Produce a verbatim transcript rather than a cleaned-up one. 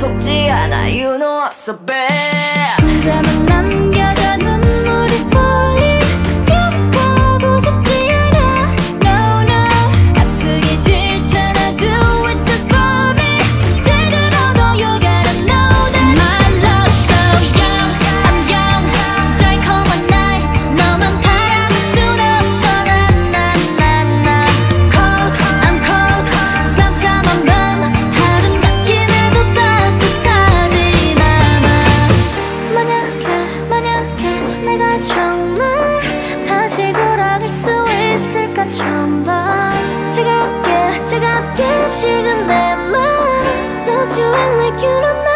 속지 않아 You know I'm so bad 혼자만 남겨져 눈물이 falling 겪어보고 싶지 않아 No no 아프기 싫잖아 Do it just for me 제대로도 you gotta know that My love so young I'm young 달콤한 날 너만 바라볼 순 없어 나나나나 Cold I'm cold 깜깜한 밤 아름답긴 해도 따뜻하진 않아 만약에 만약에 내가 정말 다시 돌아갈 수 있을까 처음 봐 차갑게 차갑게 식은 내 맘 Don't you act like you don't know